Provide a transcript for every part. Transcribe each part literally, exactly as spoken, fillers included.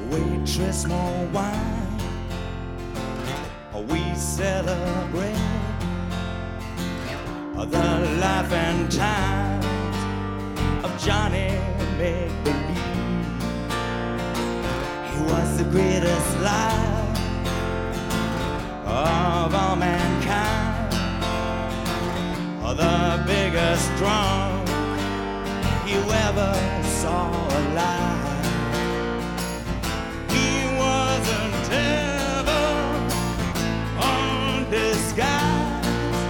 waitress more wine. We celebrate the life and times of Johnny Make-Believe. He was the greatest life of all mankind, the biggest drunk you ever saw alive. He was a devil on disguise.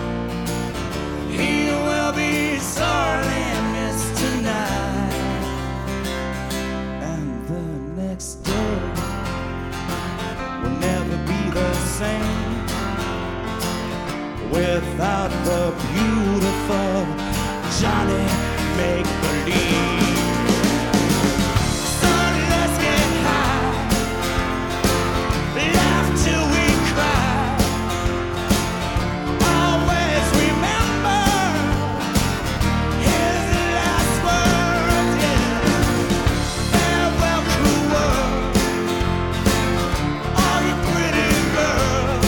He will be sorely missed tonight, and the next day will never be the same without the beautiful Johnny Make-Believe. Son, let's get high, laugh till we cry. Always remember his last words, yeah. Farewell, cruel world, all you pretty girls.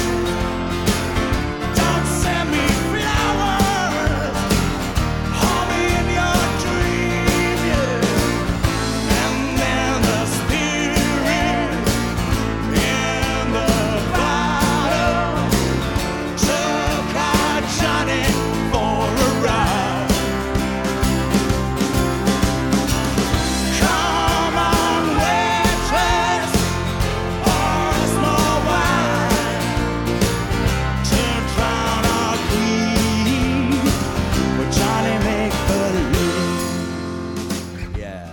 Don't send me flowers, hold me in your dream, yeah. And then the spirit in the bottle took our Johnny for a ride. Come on, waitress, pour us more wine to drown our grief with Johnny Make-Believe. Yeah.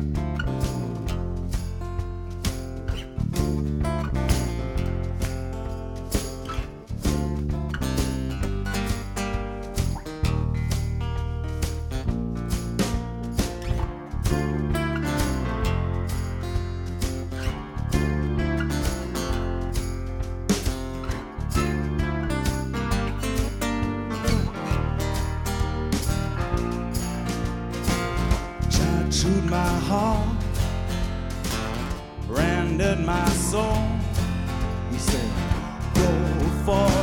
Tattooed my heart, branded my soul. He said, go for